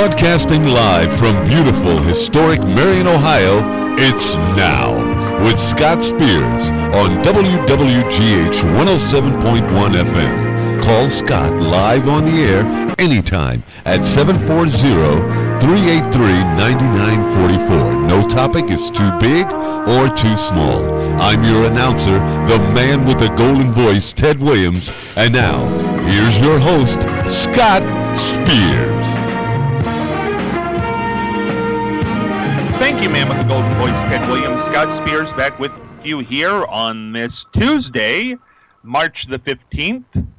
Broadcasting live from beautiful, historic Marion, Ohio, it's Now with Scott Spears on WWGH 107.1 FM. Call Scott live on the air anytime at 740-383-9944. No topic is too big or too small. I'm your announcer, the man with the golden voice, Ted Williams. And now, here's your host, Scott Spears. Thank you, man with the golden voice, Ted Williams. Scott Spears back with you here on this Tuesday, March the 15th,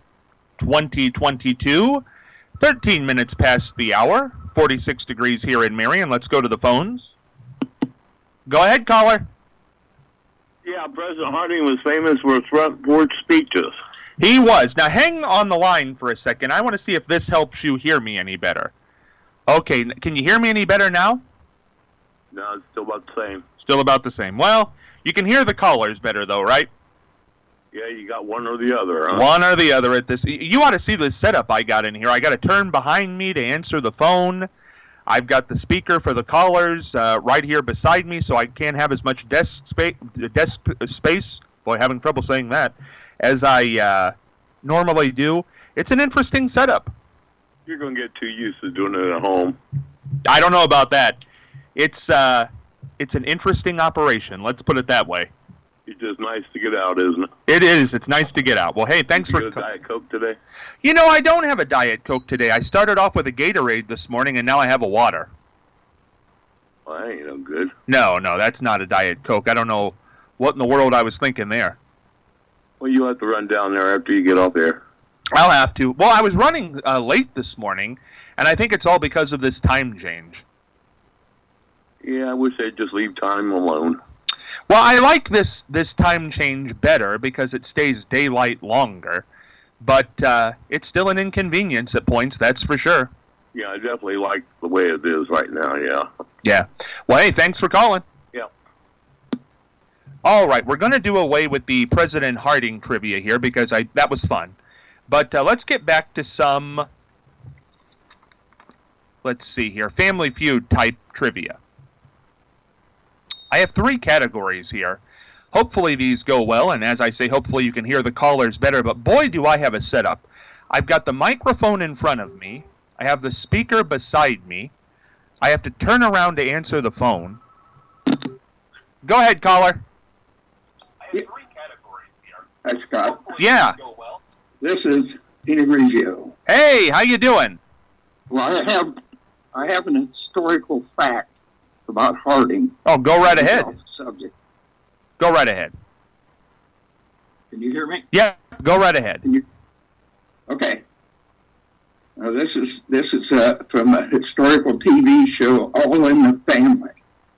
2022. 13 minutes past the hour, 46 degrees here in Marion. Let's go to the phones. Go ahead, caller. Yeah, President Harding was famous for front porch speeches. He was. Now, hang on the line for a second. I want to see if this helps you hear me any better. Okay, can you hear me any better now? No, it's still about the same. Still about the same. Well, you can hear the callers better, though, right? Yeah, you got one or the other, huh? One or the other at this. You ought to see the setup I got in here. I got a turn behind me to answer the phone. I've got the speaker for the callers right here beside me, so I can't have as much desk space. Boy, having trouble saying that, as I normally do. It's an interesting setup. You're going to get too used to doing it at home. I don't know about that. It's an interesting operation. Let's put it that way. It's just nice to get out, isn't it? It is. It's nice to get out. Well, hey, thanks for... Did you get a Diet Coke today? You know, I don't have a Diet Coke today. I started off with a Gatorade this morning, and now I have a water. Well, that ain't no good. No, that's not a Diet Coke. I don't know what in the world I was thinking there. Well, you'll have to run down there after you get off there. I'll have to. Well, I was running late this morning, and I think it's all because of this time change. Yeah, I wish they'd just leave time alone. Well, I like this time change better because it stays daylight longer, but it's still an inconvenience at points, that's for sure. Yeah, I definitely like the way it is right now, yeah. Yeah. Well, hey, thanks for calling. Yeah. All right, we're going to do away with the President Harding trivia here because that was fun. But let's get back to some, let's see here, Family Feud type trivia. I have 3 categories here. Hopefully these go well, and as I say, hopefully you can hear the callers better, but boy, do I have a setup. I've got the microphone in front of me. I have the speaker beside me. I have to turn around to answer the phone. Go ahead, caller. I have 3 categories here. Hi, Scott. Yeah. This is Peter Grigio. Hey, how you doing? Well, I have an historical fact about Harding. Oh, go right ahead. Subject. Go right ahead. Can you hear me? Yeah, go right ahead. Okay. Now this is from a historical TV show, All in the Family.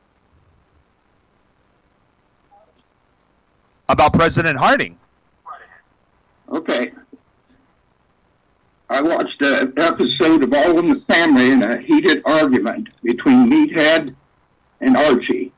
About President Harding. Okay. I watched an episode of All in the Family in a heated argument between Meathead and Archie.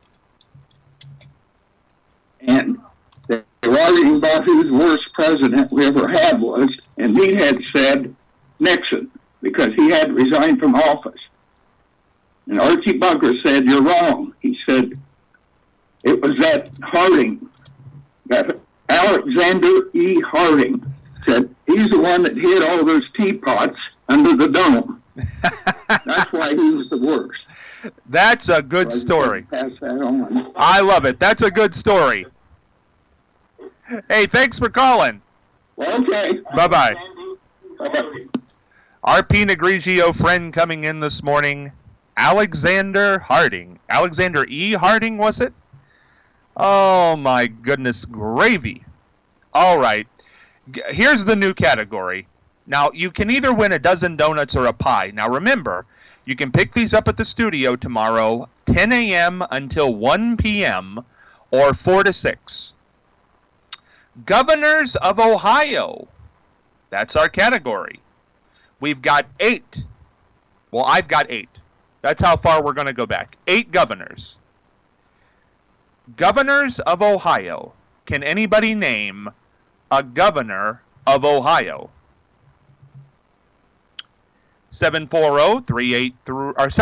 And they were arguing about who the worst president we ever had was, and Meathead said Nixon, because he had resigned from office. And Archie Bunker said, "You're wrong." He said, "It was that Harding, that Alexander E. Harding, said he's the one that hid all those teapots under the dome. That's why he was the worst." That's a good story. Pass that on. I love it. That's a good story. Hey, thanks for calling. Well, okay. Bye-bye. Bye-bye. Our Pinot Grigio friend coming in this morning, Alexander Harding. Alexander E. Harding, was it? Oh, my goodness, gravy. All right. Here's the new category. Now, you can either win a dozen donuts or a pie. Now, remember, you can pick these up at the studio tomorrow, 10 a.m. until 1 p.m. or 4 to 6. Governors of Ohio. That's our category. We've got 8. Well, I've got 8. That's how far we're going to go back. 8 governors. Governors of Ohio. Can anybody name a governor of Ohio? 740-38 through or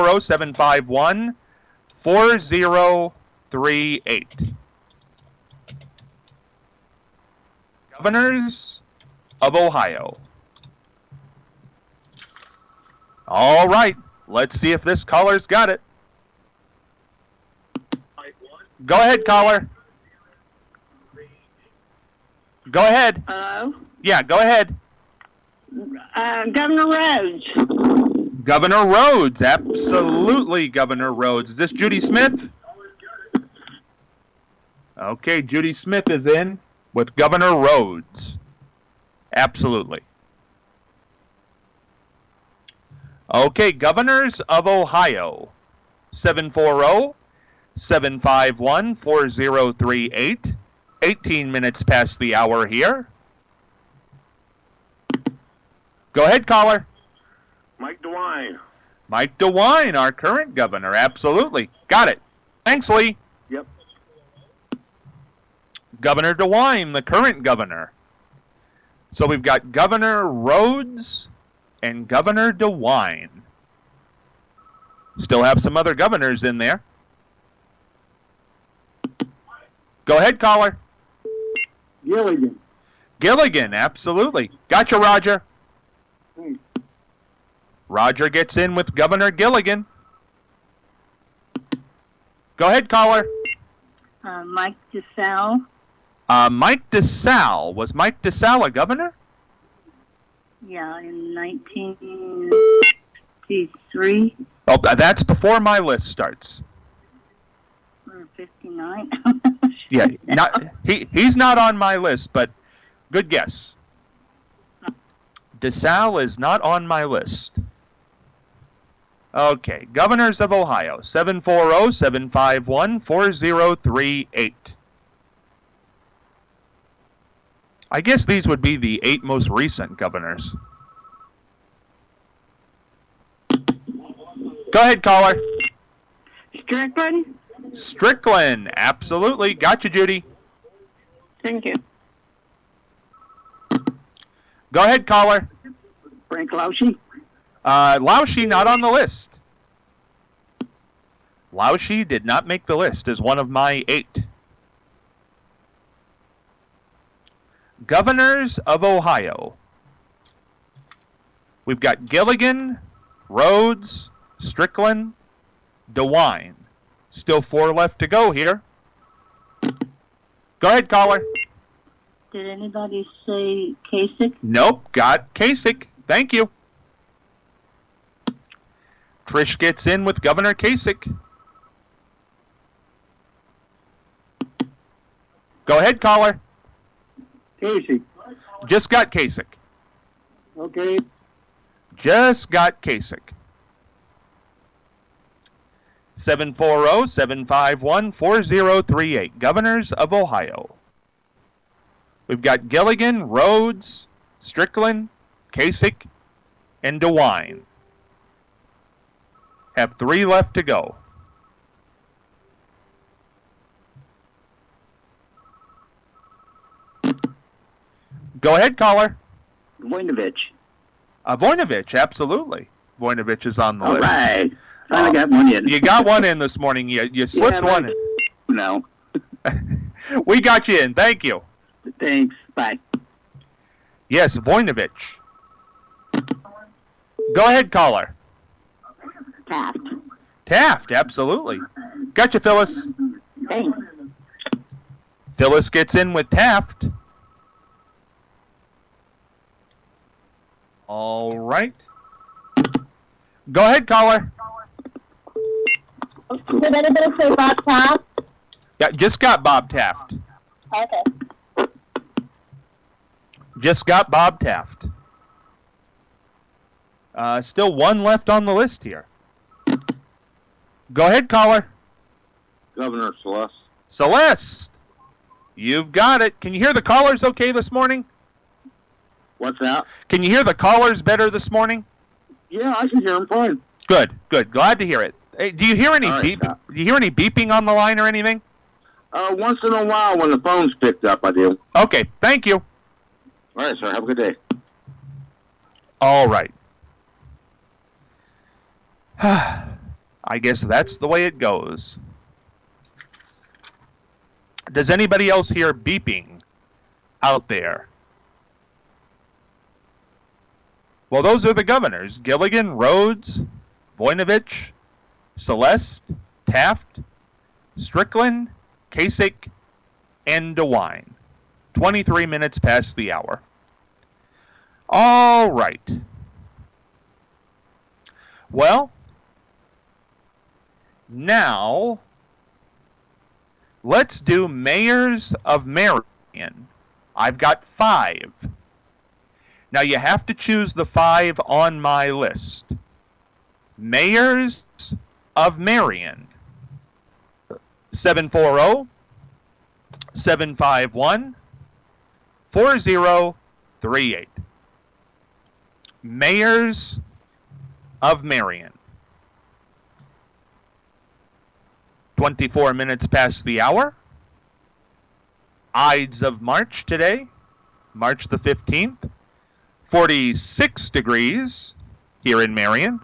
740-751-4038. Governors of Ohio. All right, let's see if this caller's got it. Go ahead, caller. Go ahead. Hello? Yeah, go ahead. Governor Rhodes. Governor Rhodes, absolutely Governor Rhodes. Is this Judy Smith? Okay, Judy Smith is in with Governor Rhodes. Absolutely. Okay, Governors of Ohio. 740-751-4038. 18 minutes past the hour here. Go ahead, caller. Mike DeWine. Mike DeWine, our current governor. Absolutely. Got it. Thanks, Lee. Yep. Governor DeWine, the current governor. So we've got Governor Rhodes and Governor DeWine. Still have some other governors in there. Go ahead, caller. Gilligan. Gilligan, absolutely. Gotcha, Roger. Thanks. Roger gets in with Governor Gilligan. Go ahead, caller. Mike DeSalle. Mike DeSalle. Was Mike DeSalle a governor? Yeah, in 1963 Oh, that's before my list starts. or 59. Yeah, he's not on my list, but good guess. DeSalle is not on my list. Okay, Governors of Ohio, 740-751-4038. I guess these would be the 8 most recent governors. Go ahead, caller. Strickland. Strickland, absolutely. Gotcha, Judy. Thank you. Go ahead, caller. Frank Lausche. Lausche not on the list. Lausche did not make the list as one of my 8. Governors of Ohio. We've got Gilligan, Rhodes, Strickland, DeWine. Still 4 left to go here. Go ahead, caller. Did anybody say Kasich? Nope, got Kasich. Thank you. Trish gets in with Governor Kasich. Go ahead, caller. Casey. Just got Kasich. Okay. Just got Kasich. 740-751-4038. Governors of Ohio. We've got Gilligan, Rhodes, Strickland, Kasich, and DeWine. Have 3 left to go. Go ahead, caller. Voinovich. Voinovich, absolutely. Voinovich is on the list. All right. Finally got one in. You got one in this morning. You slipped one in. No. We got you in. Thank you. Thanks. Bye. Yes, Voinovich. Go ahead, caller. Taft. Taft, absolutely. Gotcha, Phyllis. Thanks. Phyllis gets in with Taft. All right. Go ahead, caller. Did anybody say Bob Taft? Yeah, just got Bob Taft. Okay. Just got Bob Taft. Still 1 left on the list here. Go ahead, caller. Governor Celeste. Celeste. You've got it. Can you hear the callers okay this morning? What's that? Can you hear the callers better this morning? Yeah, I can hear him fine. Good, good. Glad to hear it. Hey, do you hear any All right, beep? stop. Do you hear any beeping on the line or anything? Once in a while when the phone's picked up, I do. Okay, thank you. All right, sir. Have a good day. All right. I guess that's the way it goes. Does anybody else hear beeping out there? Well, those are the governors. Gilligan, Rhodes, Voinovich, Celeste, Taft, Strickland, Kasich, and DeWine. 23 minutes past the hour. All right. Well, now let's do mayors of Marion. I've got 5. Now you have to choose the 5 on my list. Mayors of Marion. 740-751-4038. Mayors of Marion. 24 minutes past the hour. Ides of March today, March the 15th. 46 degrees here in Marion.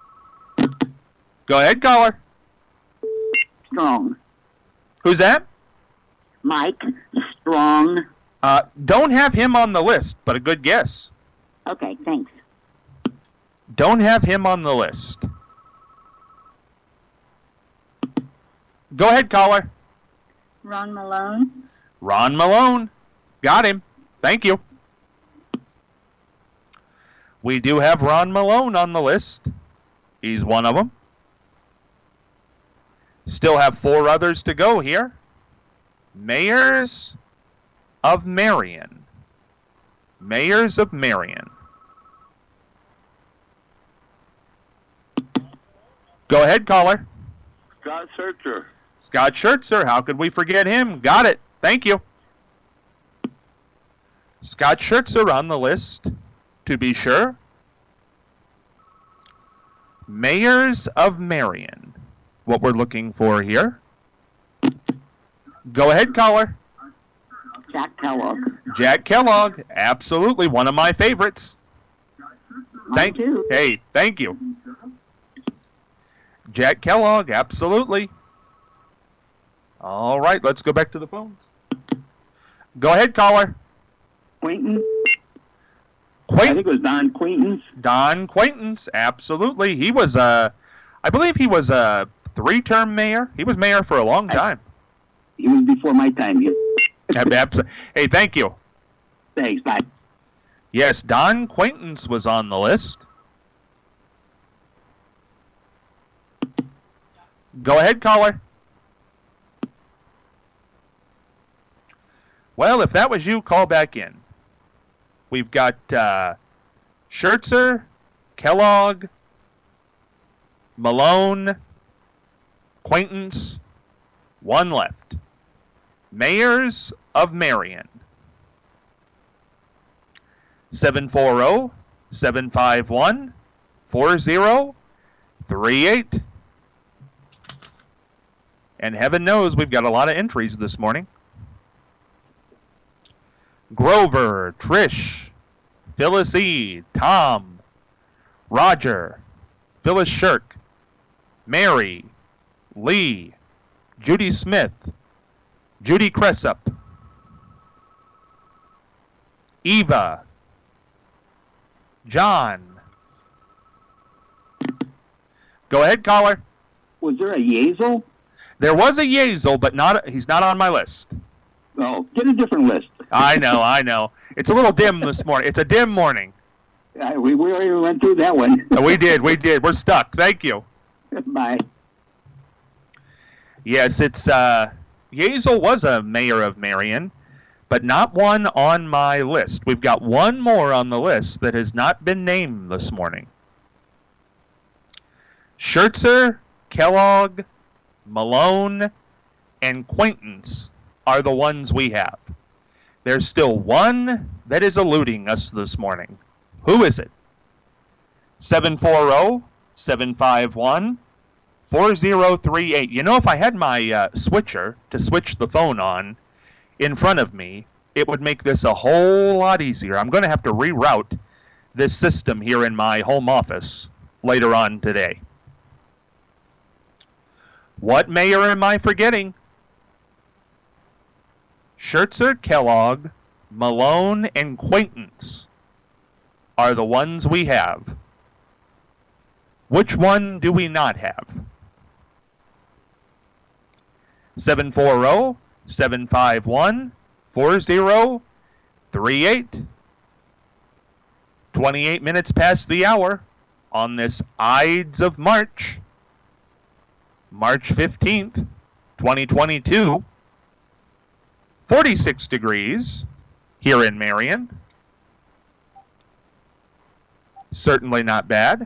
Go ahead, caller. Strong. Who's that? Mike Strong. Don't have him on the list, but a good guess. Okay, thanks. Don't have him on the list. Go ahead, caller. Ron Malone. Ron Malone. Got him. Thank you. We do have Ron Malone on the list. He's one of them. Still have 4 others to go here. Mayors of Marion. Mayors of Marion. Go ahead, caller. Scott Schertzer. Scott Schertzer. How could we forget him? Got it. Thank you. Scott Schertzer on the list, to be sure. Mayors of Marion. What we're looking for here. Go ahead, caller. Jack Kellogg. Jack Kellogg. Absolutely one of my favorites. Mine too. Hey, thank you. Jack Kellogg, absolutely. All right, let's go back to the phones. Go ahead, caller. Quaintance. I think it was Don Quaintance. Don Quaintance, absolutely. He was I believe he was a 3-term mayor. He was mayor for a long time. He was before my time. Hey, thank you. Thanks, bye. Yes, Don Quaintance was on the list. Go ahead, caller. Well, if that was you, call back in. We've got Schertzer, Kellogg, Malone, Quaintance, 1 left. Mayors of Marion. 740-751-4038. And heaven knows we've got a lot of entries this morning. Grover, Trish, Phyllis E., Tom, Roger, Phyllis Shirk, Mary, Lee, Judy Smith, Judy Cressup, Eva, John. Go ahead, caller. Was there a Yazel? There was a Yazel, but he's not on my list. Oh, get a different list. I know. It's a little dim this morning. It's a dim morning. We already went through that one. We did. We're stuck. Thank you. Bye. Yes, it's Yazel was a mayor of Marion, but not one on my list. We've got one more on the list that has not been named this morning. Schertzer, Kellogg, Malone, and Quaintance are the ones we have. There's still one that is eluding us this morning. Who is it? 740-751-4038. You know, if I had my switcher to switch the phone on in front of me, it would make this a whole lot easier. I'm going to have to reroute this system here in my home office later on today. What mayor am I forgetting? Schertzer, Kellogg, Malone, and Quaintance are the ones we have. Which one do we not have? 740-751-4038. 28 minutes past the hour on this Ides of March, March 15th, 2022. 46 degrees here in Marion. Certainly not bad.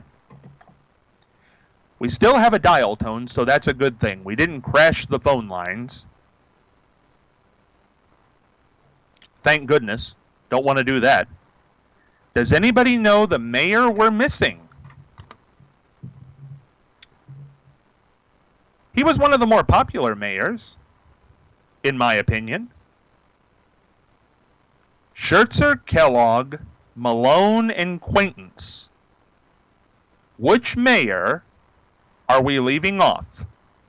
We still have a dial tone, so that's a good thing. We didn't crash the phone lines. Thank goodness. Don't want to do that. Does anybody know the mayor we're missing? He was one of the more popular mayors, in my opinion. Schertzer, Kellogg, Malone, and Quaintance. Which mayor are we leaving off?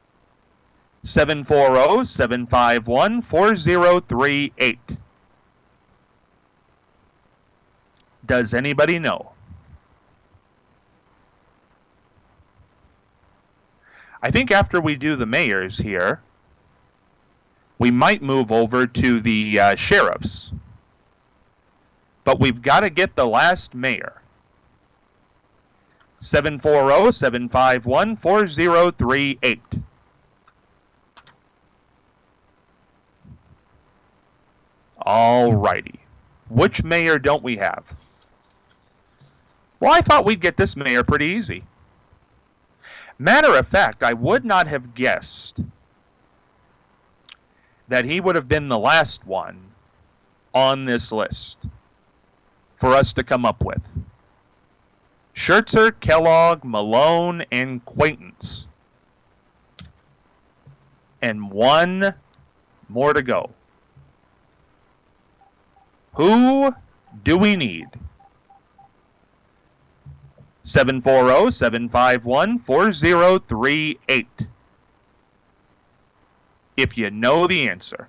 740-751-4038. Does anybody know? I think after we do the mayors here, we might move over to the sheriffs. But we've got to get the last mayor. 740-751-4038. All righty. Which mayor don't we have? Well, I thought we'd get this mayor pretty easy. Matter of fact, I would not have guessed that he would have been the last one on this list for us to come up with. Schertzer, Kellogg, Malone, and Quaintance. And one more to go. Who do we need? 740-751-4038. If you know the answer.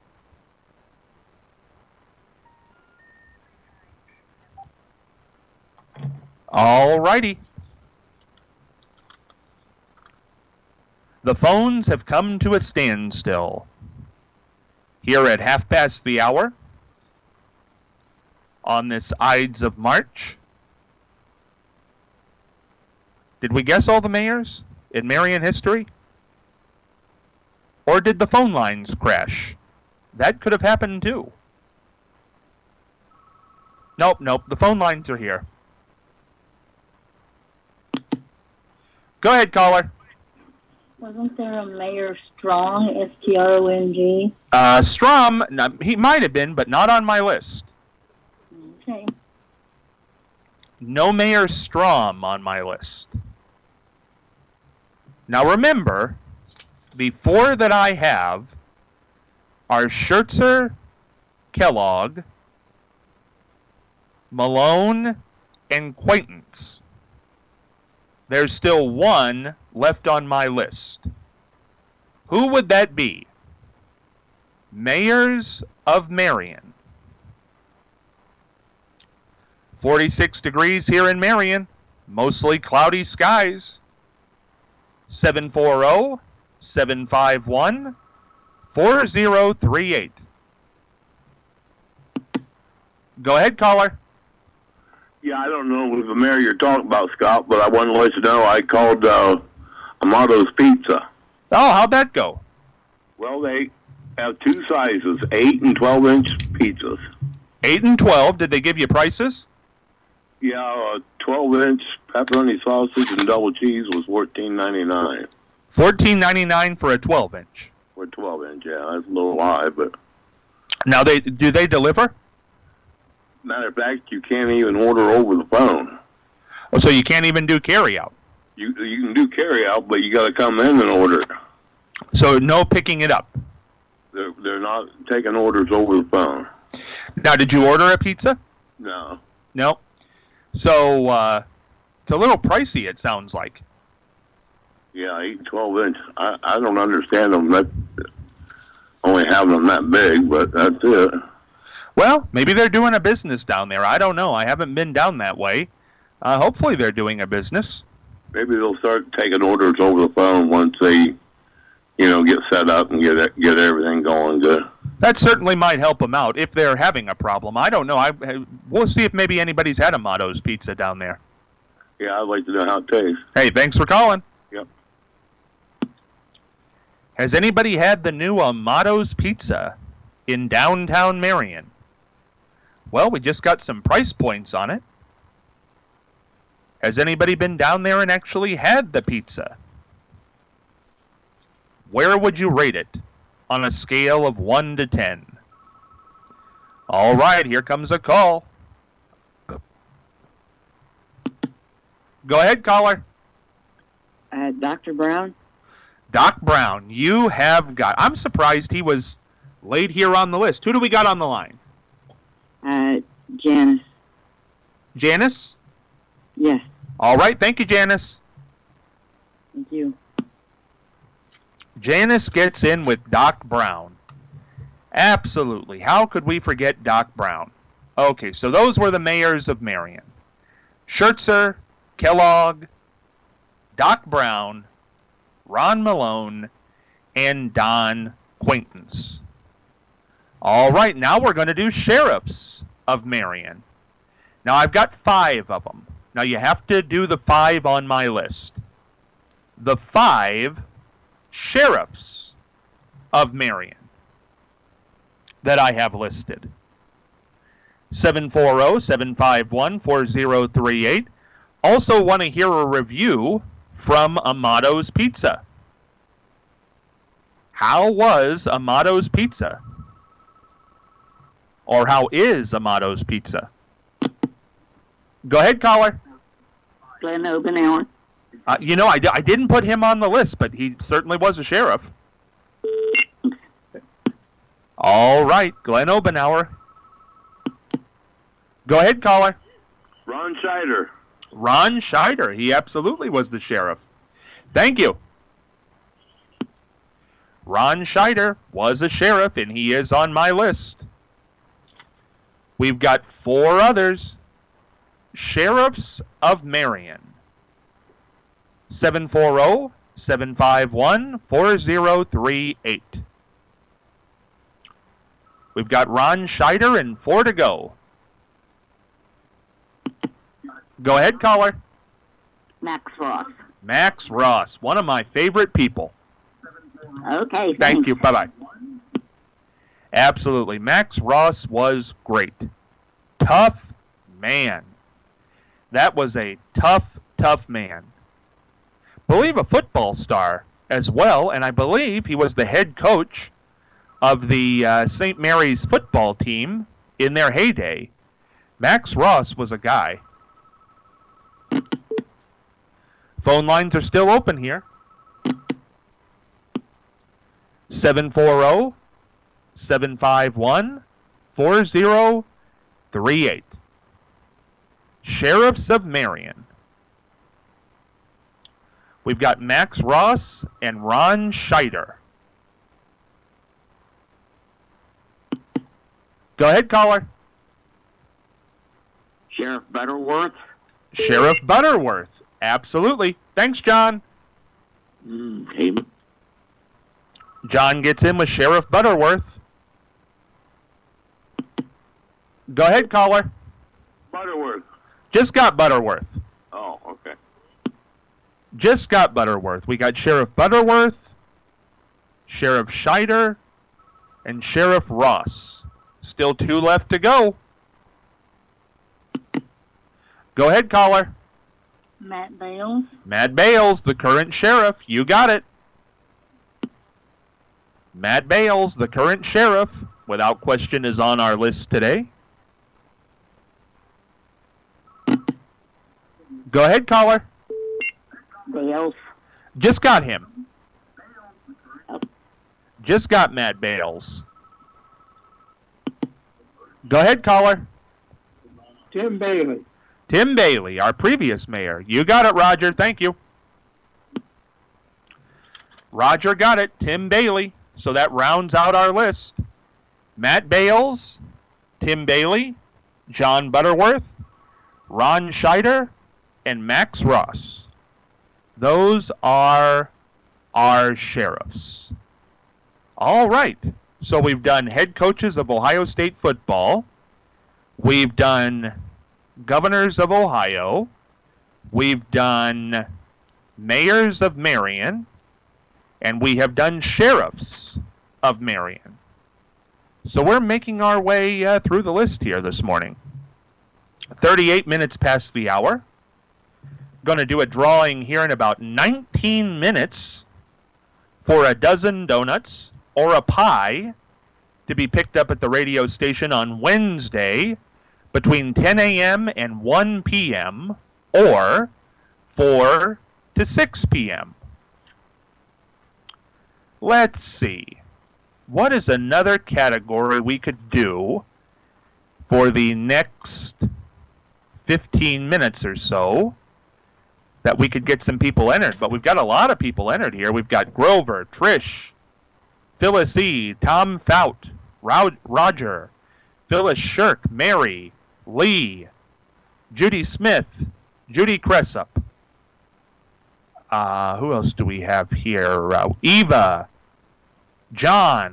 All righty. The phones have come to a standstill. Here at 1:30 on this Ides of March. Did we guess all the mayors in Marion history? Or did the phone lines crash? That could have happened too. Nope, the phone lines are here. Go ahead, caller. Wasn't there a Mayor Strong, S-T-R-O-N-G? Strom, he might have been, but not on my list. Okay. No Mayor Strom on my list. Now remember, the four that I have are Schertzer, Kellogg, Malone, and Quaintance. There's still one left on my list. Who would that be? Mayors of Marion. 46 degrees here in Marion. Mostly cloudy skies. 740-751-4038. Go ahead, caller. Yeah, I don't know the mayor you're talking about, Scott, but I wanted to let you know I called Amato's Pizza. Oh, how'd that go? Well, they have two sizes, 8 and 12-inch pizzas. 8 and 12. Did they give you prices? Yeah, 12-inch pepperoni sausage and double cheese was $14.99. $14.99 for a 12-inch. For a 12-inch, yeah, that's a little high, but... Now, do they deliver? Matter of fact, you can't even order over the phone. Oh, so you can't even do carry-out? You can do carry-out, but you got to come in and order. So no picking it up? They're not taking orders over the phone. Now, did you order a pizza? No. No? So, it's a little pricey, it sounds like. Yeah, 8 12-inch. I don't understand them. That only having them that big, but that's it. Well, maybe they're doing a business down there. I don't know. I haven't been down that way. Hopefully they're doing a business. Maybe they'll start taking orders over the phone once they, get set up and get everything going good. That certainly might help them out if they're having a problem. I don't know. We'll see if maybe anybody's had a Motto's Pizza down there. Yeah, I'd like to know how it tastes. Hey, thanks for calling. Yep. Has anybody had the new Amato's Pizza in downtown Marion? Well, we just got some price points on it. Has anybody been down there and actually had the pizza? Where would you rate it on a scale of 1 to 10? All right, here comes a call. Go ahead, caller. Dr. Brown? Doc Brown, you have got... I'm surprised he was laid here on the list. Who do we got on the line? Janice. Janice? Yes, All right, thank you, Janice. thank you. Janice gets in with Doc Brown. Absolutely. How could we forget Doc Brown? Okay, so those were the mayors of Marion. Schertzer, Kellogg, Doc Brown, Ron Malone, and Don Quaintance. All right, now we're going to do sheriffs of Marion. Now, I've got 5 of them. Now, you have to do the 5 on my list. The 5 sheriffs of Marion that I have listed. 740-751-4038. Also want to hear a review from Amato's Pizza. How was Amato's Pizza? Or how is Amato's Pizza? Go ahead, caller. Glenn Obenauer. I didn't put him on the list, but he certainly was a sheriff. All right, Glenn Obenauer. Go ahead, caller. Ron Scheider. Ron Scheider. He absolutely was the sheriff. Thank you. Ron Scheider was a sheriff, and he is on my list. We've got 4 others. Sheriffs of Marion. 740-751-4038. We've got Ron Scheider and 4 to go. Go ahead, caller. Max Ross. Max Ross, one of my favorite people. Okay, Thank you. Bye-bye. Absolutely. Max Ross was great. Tough man. That was a tough man. Believe a football star as well, and I believe he was the head coach of the St. Mary's football team in their heyday. Max Ross was a guy. Phone lines are still open here. 740-751-4038. Sheriffs of Marion. We've got Max Ross and Ron Scheider. Go ahead, caller. Sheriff Butterworth. Sheriff Butterworth. Absolutely. Thanks, John. Hey. John gets in with Sheriff Butterworth. Go ahead, caller. Butterworth. Just got Butterworth. Oh, okay. Just got Butterworth. We got Sheriff Butterworth, Sheriff Scheider, and Sheriff Ross. Still 2 left to go. Go ahead, caller. Matt Bales. Matt Bales, the current sheriff. You got it. Matt Bales, the current sheriff, without question, is on our list today. Go ahead, caller. Bales. Just got him. Just got Matt Bales. Go ahead, caller. Tim Bailey. Tim Bailey, our previous mayor. You got it, Roger. Thank you. Roger got it. Tim Bailey. So that rounds out our list. Matt Bales, Tim Bailey, John Butterworth, Ron Scheider, and Max Ross. Those are our sheriffs. All right. So we've done head coaches of Ohio State football. We've done governors of Ohio. We've done mayors of Marion. And we have done sheriffs of Marion. So we're making our way through the list here this morning. 38 minutes past the hour. Going to do a drawing here in about 19 minutes for a dozen donuts or a pie to be picked up at the radio station on Wednesday between 10 a.m. and 1 p.m. or 4 to 6 p.m. Let's see. What is another category we could do for the next 15 minutes or so that we could get some people entered? But we've got a lot of people entered here. We've got Grover, Trish, Phyllis E., Tom Fout, Roger, Phyllis Shirk, Mary, Lee, Judy Smith, Judy Cressup. Who else do we have here? Eva, John,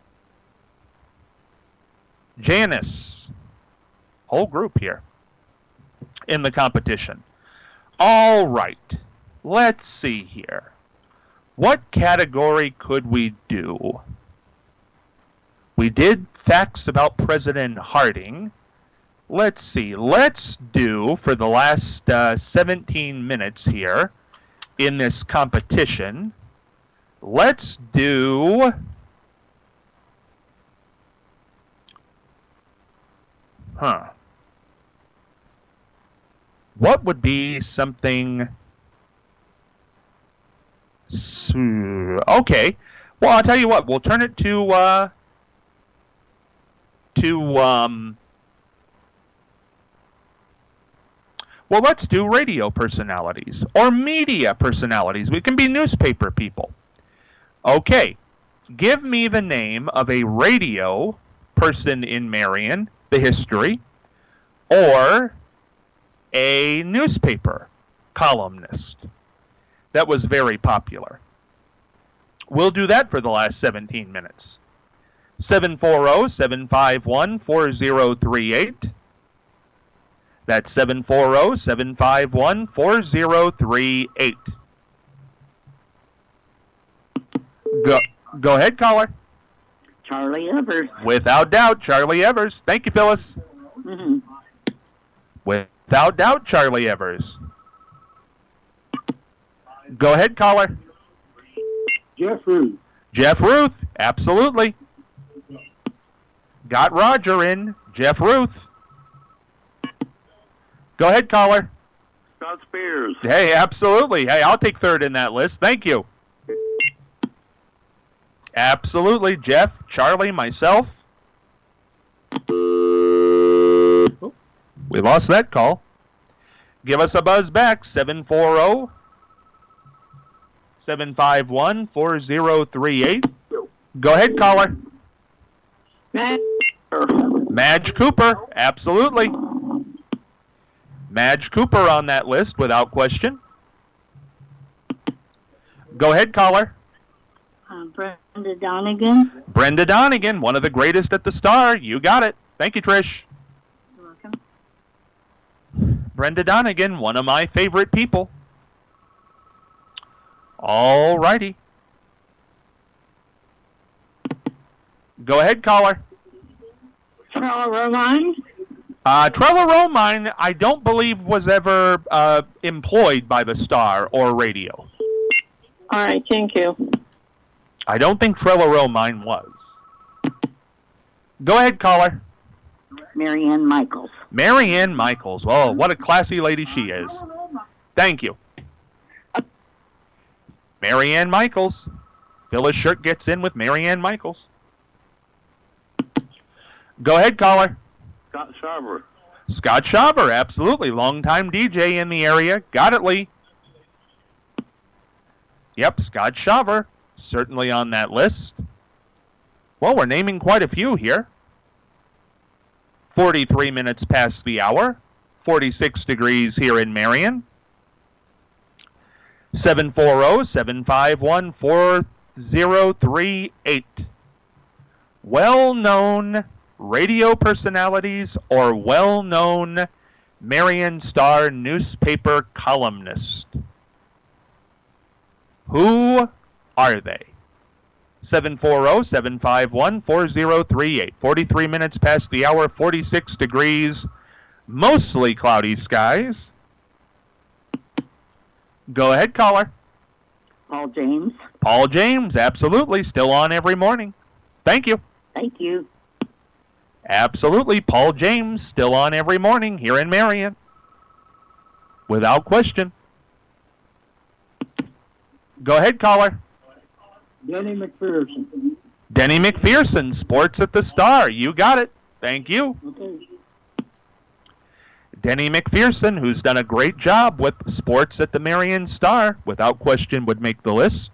Janice, whole group here in the competition. All right, let's see here. What category could we do? We did facts about President Harding. Let's see. Let's do, for the last 17 minutes here in this competition, let's do... What would be something... Okay. Well, I'll tell you what. We'll turn it to well, let's do radio personalities or media personalities. We can be newspaper people. Okay. Give me the name of a radio person in Marion, the history, or a newspaper columnist that was very popular. We'll do that for the last 17 minutes. 740-751-4038. That's 740-751-4038. Go ahead, caller. Charlie Evers. Without doubt, Charlie Evers. Thank you, Phyllis. Mm-hmm. Without doubt, Charlie Evers. Go ahead, caller. Jeff Ruth. Jeff Ruth, absolutely. Got Roger in. Jeff Ruth. Go ahead, caller. Scott Spears. Hey, absolutely. Hey, I'll take third in that list. Thank you. Absolutely. Jeff, Charlie, myself. We lost that call. Give us a buzz back. 740-751-4038. Go ahead, caller. Madge Cooper. Absolutely. Madge Cooper on that list, without question. Go ahead, caller. Brenda Donegan. Brenda Donegan, one of the greatest at the Star. You got it. Thank you, Trish. You're welcome. Brenda Donegan, one of my favorite people. All righty. Go ahead, caller. Trella Romine. Trella Romine, I don't believe was ever employed by the Star or radio. All right, thank you. I don't think Trella Romine was. Go ahead, caller. Marianne Michaels. Marianne Michaels. Oh, what a classy lady she is. Thank you. Marianne Michaels. Phyllis Shirk gets in with Marianne Michaels. Go ahead, caller. Scott Shaver. Scott Shaver, absolutely. Longtime DJ in the area. Got it, Lee. Yep, Scott Shaver. certainly on that list. Well, we're naming quite a few here. 43 minutes past the hour. 46 degrees here in Marion. 740-751-4038. Well-known radio personalities or well-known Marion Star newspaper columnists. Who are they? 740-751-4038. 43 minutes past the hour, 46 degrees, mostly cloudy skies. Go ahead, caller. Paul James. Paul James, absolutely, still on every morning. Thank you. Thank you. Absolutely, Paul James, still on every morning here in Marion. Without question. Go ahead, caller. Denny McPherson. Denny McPherson, Sports at the Star. You got it. Thank you. Okay. Denny McPherson, who's done a great job with Sports at the Marion Star, without question would make the list.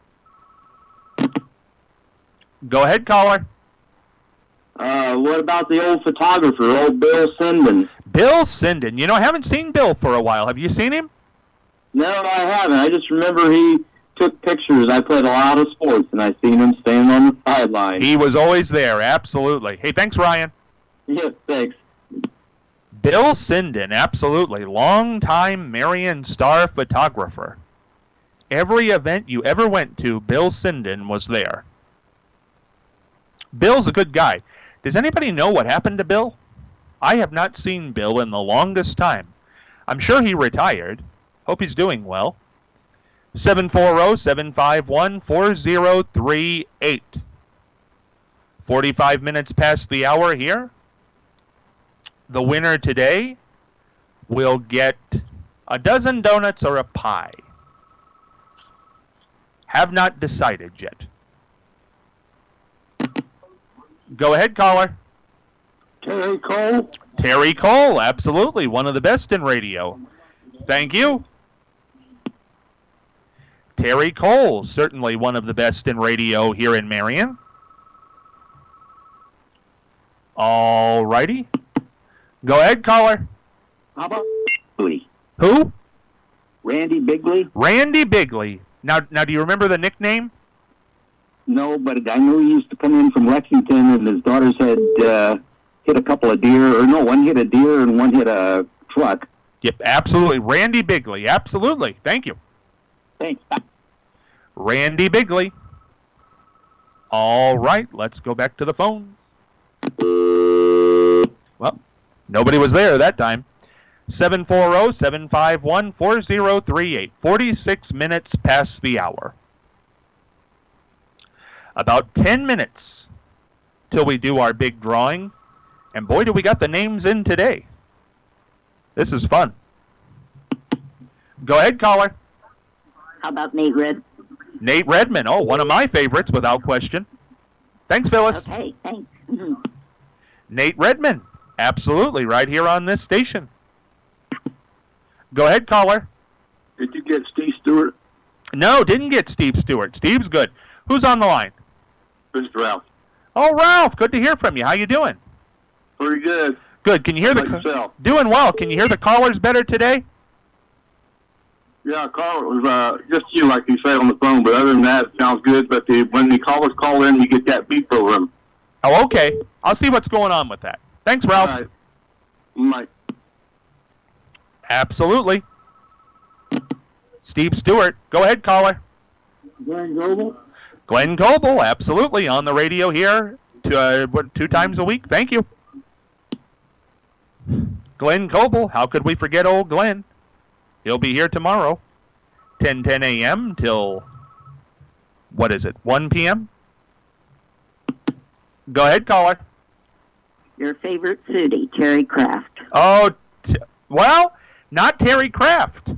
Go ahead, caller. What about the old photographer, old Bill Sinden? Bill Sinden. You know, I haven't seen Bill for a while. Have you seen him? No, I haven't. I just remember he took pictures. I played a lot of sports, and I seen him standing on the sideline. He was always there, absolutely. Hey, thanks, Ryan. Yeah, thanks. Bill Sinden, absolutely. Longtime Marion Star photographer. Every event you ever went to, Bill Sinden was there. Bill's a good guy. Does anybody know what happened to Bill? I have not seen Bill in the longest time. I'm sure he retired. Hope he's doing well. 740-751-4038. 45 minutes past the hour here. The winner today will get a dozen donuts or a pie. Have not decided yet. Go ahead, caller. Terry Cole. Terry Cole, absolutely. One of the best in radio. Thank you. Terry Cole, certainly one of the best in radio here in Marion. All righty. Go ahead, caller. How about Bigley? Who? Randy Bigley? Randy Bigley. Now, do you remember the nickname? No, but I know he used to come in from Lexington, and his daughters had hit a couple of deer. Or no, one hit a deer and one hit a truck. Yep, absolutely. Randy Bigley, absolutely. Thank you. Thanks. Randy Bigley. All right, let's go back to the phone. Well, nobody was there that time. 740-751-4038. 46 minutes past the hour. About 10 minutes till we do our big drawing. And boy, do we got the names in today. This is fun. Go ahead, caller. How about Nate Red? Nate Redman. Oh, one of my favorites, without question. Thanks, Phyllis. Okay, thanks. Nate Redman. Absolutely, right here on this station. Go ahead, caller. Did you get Steve Stewart? No, didn't get Steve Stewart. Steve's good. Who's on the line? This is Ralph. Oh, Ralph, good to hear from you. How you doing? Pretty good. Good. Can you hear How about yourself? Doing well. Can you hear the callers better today? Yeah, Carl, it was just you, like you say, on the phone. But other than that, it sounds good. But when the callers call in, you get that beep over them. Oh, okay. I'll see what's going on with that. Thanks, Ralph. All right. Mike. Absolutely. Steve Stewart. Go ahead, caller. Glenn Goble. Glenn Coble, absolutely, on the radio here 2 times a week. Thank you. Glenn Coble, how could we forget old Glenn? He'll be here tomorrow, 10 a.m. till, 1 p.m.? Go ahead, caller. Your favorite foodie, Terry Kraft. Oh, well, not Terry Kraft.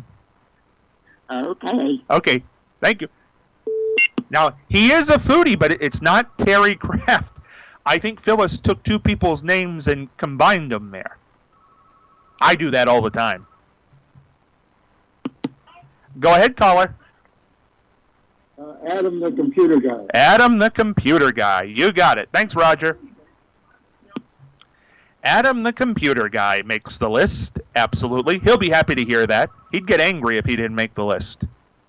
Okay. Okay, thank you. Now, he is a foodie, but it's not Terry Kraft. I think Phyllis took 2 people's names and combined them there. I do that all the time. Go ahead, caller. Adam the computer guy. Adam the computer guy. You got it. Thanks, Roger. Adam the computer guy makes the list. Absolutely. He'll be happy to hear that. He'd get angry if he didn't make the list.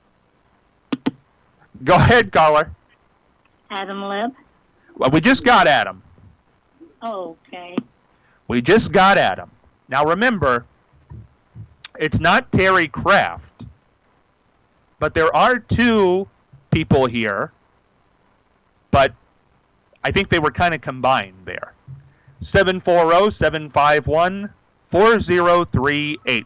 Go ahead, caller. Adam Lipp. Well, we just got Adam. Okay. We just got Adam. Now remember, it's not Terry Kraft, but there are two people here, but I think they were kind of combined there. 740-751-4038.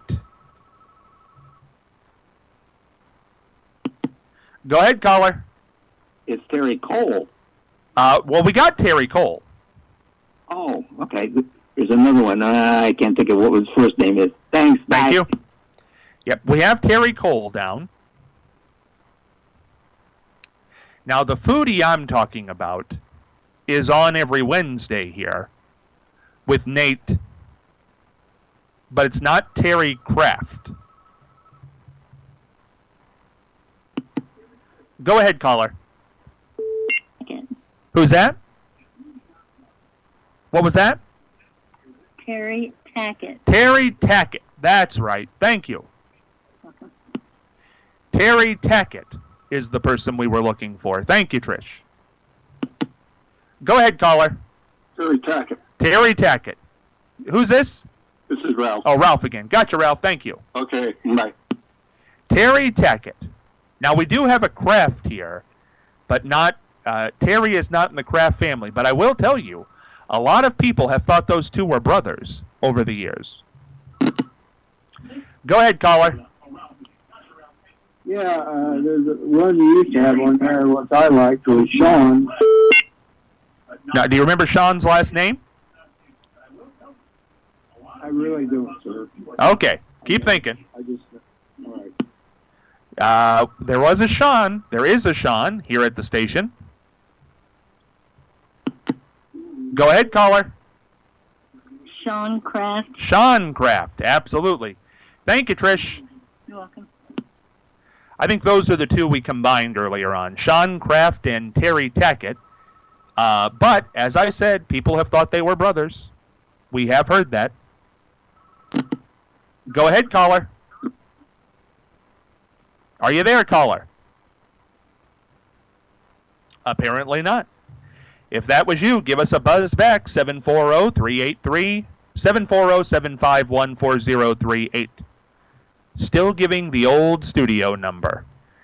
Go ahead, caller. It's Terry Cole. Well, we got Terry Cole. Oh, okay. There's another one. I can't think of what his first name is. Thanks. Thank bye. you. Yep, we have Terry Cole down. Now, the foodie I'm talking about is on every Wednesday here with Nate, but it's not Terry Kraft. Go ahead, caller. Who's that? What was that? Terry Tackett. Terry Tackett. That's right. Thank you. Welcome. Terry Tackett is the person we were looking for. Thank you, Trish. Go ahead, caller. Terry Tackett. Terry Tackett. Who's this? This is Ralph. Oh, Ralph again. Gotcha, Ralph. Thank you. Okay, bye. Terry Tackett. Now, we do have a Kraft here, but not Terry is not in the Kraft family. But I will tell you, a lot of people have thought those two were brothers over the years. Go ahead, caller. Yeah, there's one you used to have on there, what I liked was Sean. Now, do you remember Sean's last name? I really don't, sir. Okay, keep thinking. I just, all right. There was a Sean. There is a Sean here at the station. Go ahead, caller. Sean Kraft. Sean Kraft, absolutely. Thank you, Trish. You're welcome. I think those are the two we combined earlier on, Sean Kraft and Terry Tackett. But, as I said, people have thought they were brothers. We have heard that. Go ahead, caller. Are you there, caller? Apparently not. If that was you, give us a buzz back, 740-751-4038. Still giving the old studio number.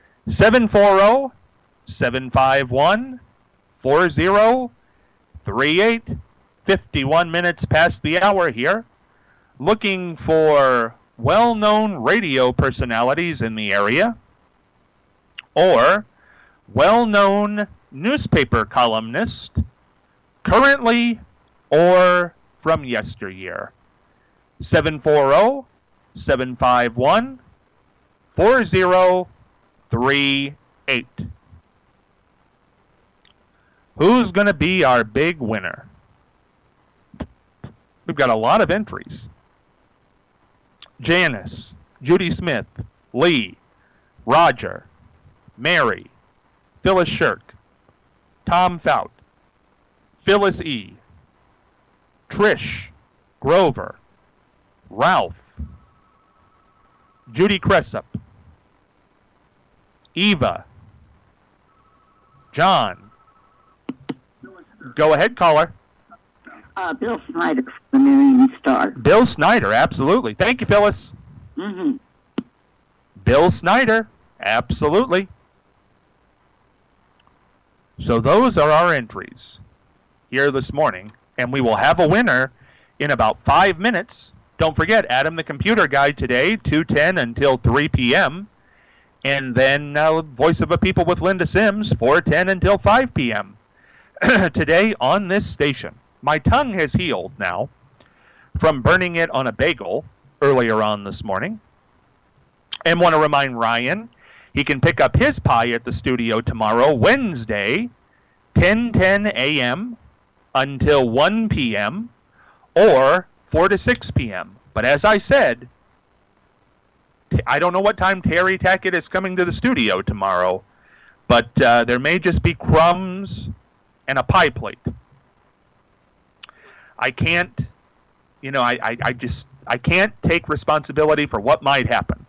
740-751-4038. 51 minutes past the hour here. Looking for well-known radio personalities in the area or well-known newspaper columnist currently or from yesteryear. 740-751-4038. Who's going to be our big winner? We've got a lot of entries. Janice, Judy Smith, Lee, Roger, Mary, Phyllis Shirk, Tom Fout, Phyllis E., Trish, Grover, Ralph, Judy Cressup, Eva, John. Go ahead, caller. Bill Snyder from the Marion Star. Bill Snyder, absolutely. Thank you, Phyllis. Mm-hmm. Bill Snyder, absolutely. So those are our entries here this morning, and we will have a winner in about 5 minutes. Don't forget, Adam the Computer Guy today, 2:10 until 3 p.m., and then Voice of a People with Linda Sims, 4:10 until 5 p.m. today on this station. My tongue has healed now from burning it on a bagel earlier on this morning. And want to remind Ryan, he can pick up his pie at the studio tomorrow, Wednesday, 10:10 a.m. until 1 p.m. or 4 to 6 p.m. But as I said, I don't know what time Terry Tackett is coming to the studio tomorrow, but there may just be crumbs and a pie plate. I can't, I can't take responsibility for what might happen.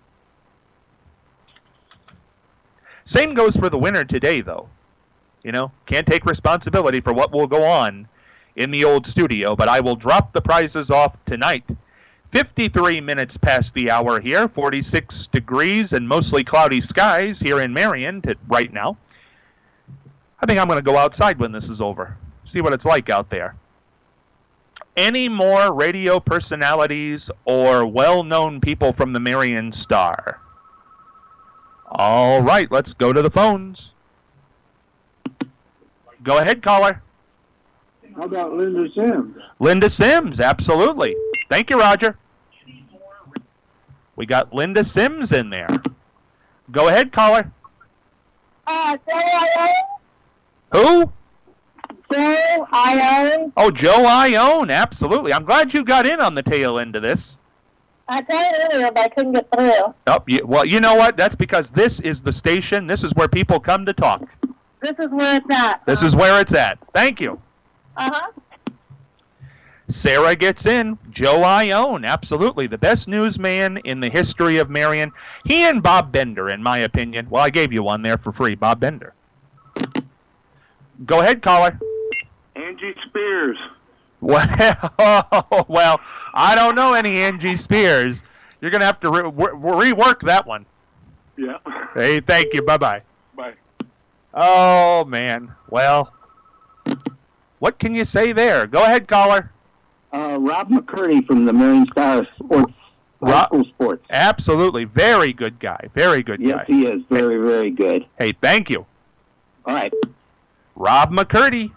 Same goes for the winner today, though. Can't take responsibility for what will go on in the old studio, but I will drop the prizes off tonight. 53 minutes past the hour here, 46 degrees and mostly cloudy skies here in Marion right now. I think I'm going to go outside when this is over, see what it's like out there. Any more radio personalities or well-known people from the Marion Star? All right, let's go to the phones. Go ahead, caller. How about Linda Sims? Linda Sims, absolutely. Thank you, Roger. We got Linda Sims in there. Go ahead, caller. Joe Ione. Who? Joe Ione. Oh, Joe Ione, absolutely. I'm glad you got in on the tail end of this. I tried earlier, but I couldn't get through. Oh, well, you know what? That's because this is the station. This is where people come to talk. This is where it's at. This is where it's at. Thank you. Uh-huh. Sarah gets in. Joe Ione, absolutely. The best newsman in the history of Marion. He and Bob Bender, in my opinion. Well, I gave you one there for free, Bob Bender. Go ahead, caller. Angie Spears. Well, I don't know any Angie Spears. You're going to have to rework that one. Yeah. Hey, thank you. Bye-bye. Bye. Oh, man. Well, what can you say there? Go ahead, caller. Rob McCurdy from the Marion Star Sports. School Sports. Absolutely. Very good guy. Very good guy. Yes, he is. Very, very good. Hey, thank you. All right. Rob McCurdy.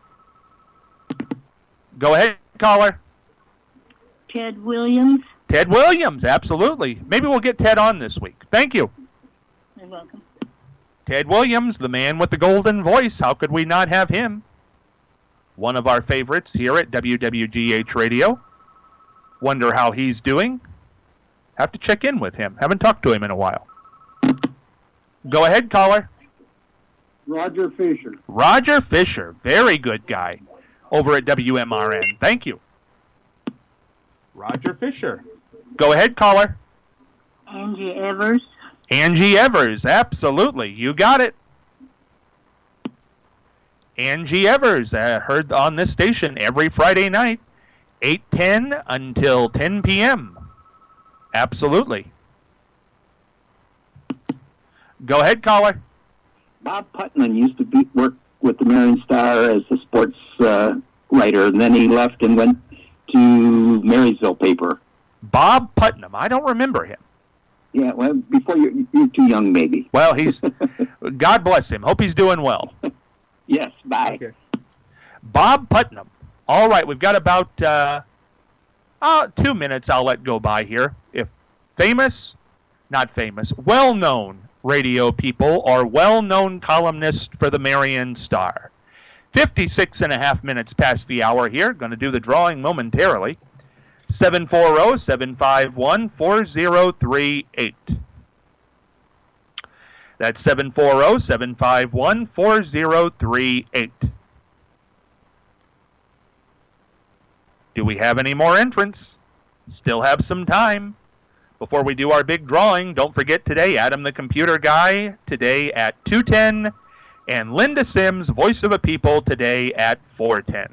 Go ahead, caller. Ted Williams. Ted Williams, absolutely. Maybe we'll get Ted on this week. Thank you. You're welcome. Ted Williams, the man with the golden voice. How could we not have him? One of our favorites here at WWGH Radio. Wonder how he's doing. Have to check in with him. Haven't talked to him in a while. Go ahead, caller. Roger Fisher. Roger Fisher, very good guy over at WMRN. Thank you. Roger Fisher. Go ahead, caller. Angie Evers. Angie Evers, absolutely. You got it. Angie Evers, heard on this station every Friday night, 8:10 until 10 p.m. Absolutely. Go ahead, caller. Bob Putnam used to work with the Marion Star as a sports writer, and then he left and went to Marysville paper. Bob Putnam. I don't remember him. Yeah, well, before you're too young, maybe. Well, he's God bless him. Hope he's doing well. Yes, bye. Okay. Bob Putnam. All right, we've got about 2 minutes I'll let go by here. If well-known radio people or well-known columnists for the Marion Star. 56 and a half minutes past the hour here. Going to do the drawing momentarily. 740-751-4038. That's 740-751-4038. Do we have any more entrants? Still have some time. Before we do our big drawing, don't forget today, Adam the Computer Guy, today at 2:10, and Linda Sims, Voice of a People, today at 4:10.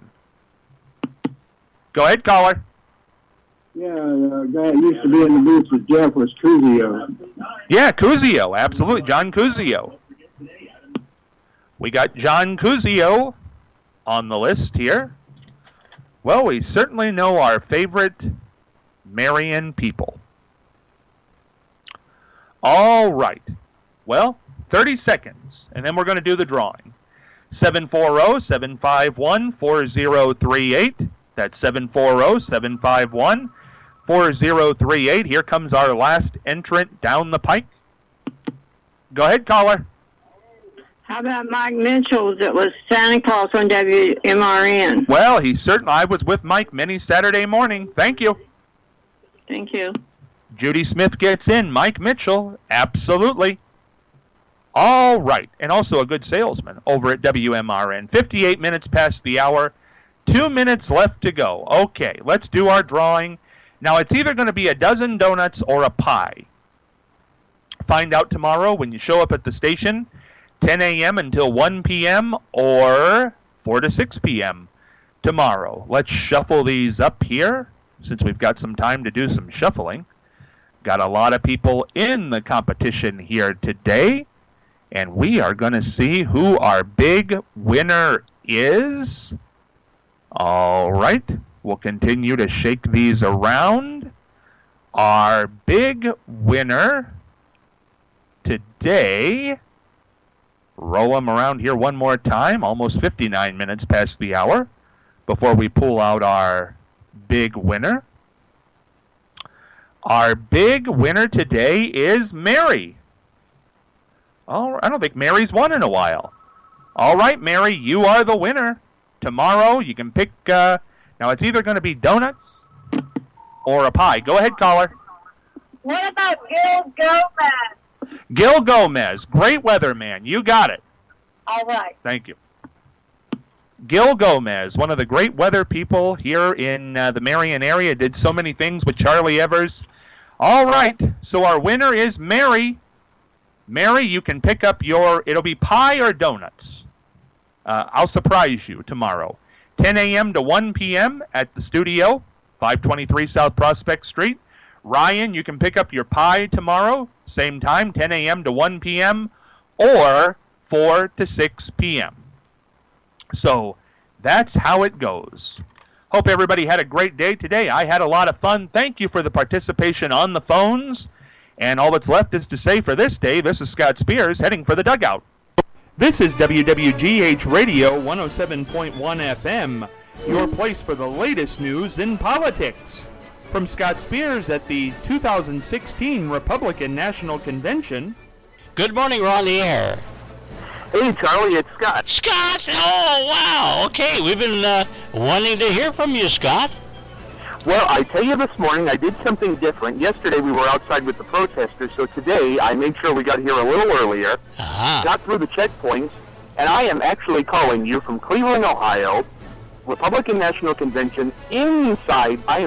Go ahead, caller. Yeah, the guy that used to be in the booth with Jeff was Cuzio. Yeah, Cuzio, absolutely. John Cuzio. We got John Cuzio on the list here. Well, we certainly know our favorite Marion people. All right. Well, 30 seconds, and then we're going to do the drawing. 740-751-4038. That's 740-751-4038. Here comes our last entrant down the pike. Go ahead, caller. How about Mike Mitchell that was Santa Claus on WMRN? Well, I was with Mike many Saturday morning. Thank you. Thank you. Judy Smith gets in. Mike Mitchell, absolutely. All right, and also a good salesman over at WMRN. 58 minutes past the hour, 2 minutes left to go. Okay, let's do our drawing. Now, it's either going to be a dozen donuts or a pie. Find out tomorrow when you show up at the station, 10 a.m. until 1 p.m. or 4 to 6 p.m. tomorrow. Let's shuffle these up here since we've got some time to do some shuffling. Got a lot of people in the competition here today, and we are going to see who our big winner is. All right, we'll continue to shake these around. Our big winner today, roll them around here one more time, almost 59 minutes past the hour before we pull out our big winner. Our big winner today is Mary. Oh, I don't think Mary's won in a while. All right, Mary, you are the winner. Tomorrow you can pick, now it's either going to be donuts or a pie. Go ahead, caller. What about Gil Gomez? Gil Gomez, great weatherman. You got it. All right. Thank you. Gil Gomez, one of the great weather people here in the Marion area, did so many things with Charlie Evers. All right, so our winner is Mary. Mary, you can pick up it'll be pie or donuts. I'll surprise you tomorrow. 10 a.m. to 1 p.m. at the studio, 523 South Prospect Street. Ryan, you can pick up your pie tomorrow, same time, 10 a.m. to 1 p.m. or 4 to 6 p.m. So that's how it goes. Hope everybody had a great day today. I had a lot of fun. Thank you for the participation on the phones. And all that's left is to say for this day, this is Scott Spears heading for the dugout. This is WWGH Radio 107.1 FM, your place for the latest news in politics. From Scott Spears at the 2016 Republican National Convention. Good morning, we're on the air. Hey, Charlie, it's Scott. Scott! Oh, wow. Okay, we've been wanting to hear from you, Scott. Well, I tell you this morning, I did something different. Yesterday we were outside with the protesters, so today I made sure we got here a little earlier, got through the checkpoints, and I am actually calling you from Cleveland, Ohio, Republican National Convention inside. I am